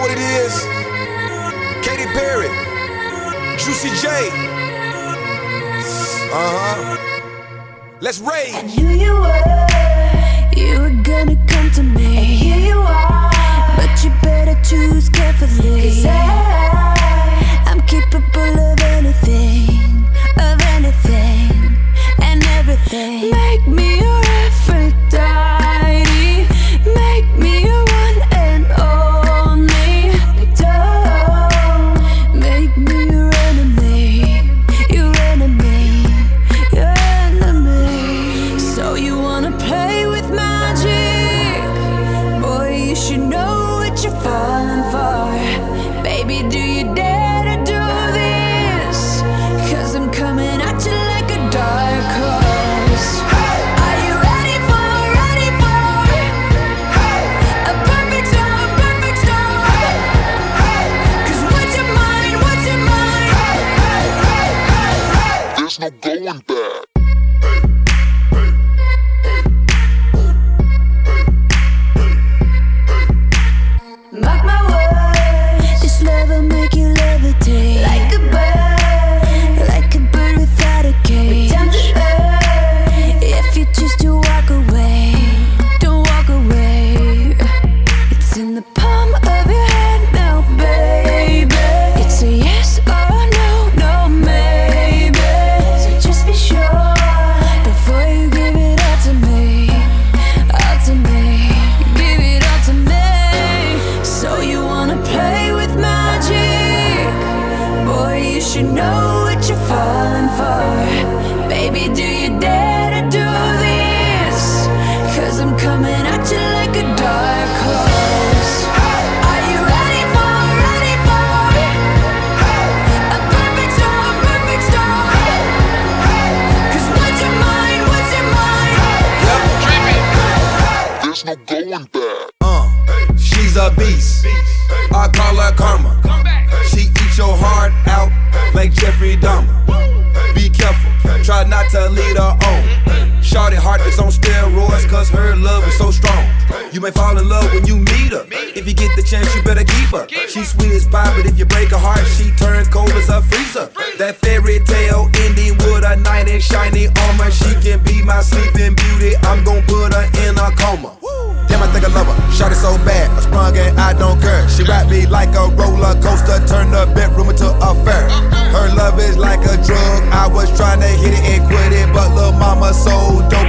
what it is? Katy Perry, Juicy J. Let's rage. I knew you were gonna come to me, and here you are. But you better choose carefully, 'cause I'm capable of anything, and everything. Make me your Aphrodite, make me your one and only. Don't make me your enemy, your enemy, your enemy. So you wanna play with magic? Boy, you should know what you're falling for. Baby, do you dare to do this? 'Cause I'm coming at you like a dark horse. Are you ready for a perfect storm, perfect storm? 'Cause what's your mind, There's no going back. Mark my words, this love will make you levitate like a bird without a cage. Down to earth, if you choose to walk away, don't walk away. It's in the palm of your hand now, baby. It's a yes or no, no maybe. So just be sure before you give it all to me, all to me. Give it all to me. So you wanna play with magic? Boy, you should know what you're falling for. Baby, do you dare to do this? 'Cause I'm coming at you like a dark horse. Are you ready for a perfect storm, perfect storm? 'Cause what's your mind, There's no going back. She's a beast. I call her karma. She eats your heart out like Jeffrey Dahmer. Be careful, try not to lead her on. Shorty heart is on steroids, 'cause her love is so strong. You may fall in love when you meet her. If you get the chance, you better keep her. She's sweet as pie, but if you break her heart, she turns cold as a freezer. That fairy tale ending with a knight in shiny armor. She can be my sleeping beauty. I'm gon' put her in a coma. Damn, I think I love her. Shot it so bad, I sprung and I don't care. She wrapped me like a roller coaster, turned the bedroom into a fair. Her love is like a drug. I was trying to hit it and quit it, but lil' mama so dope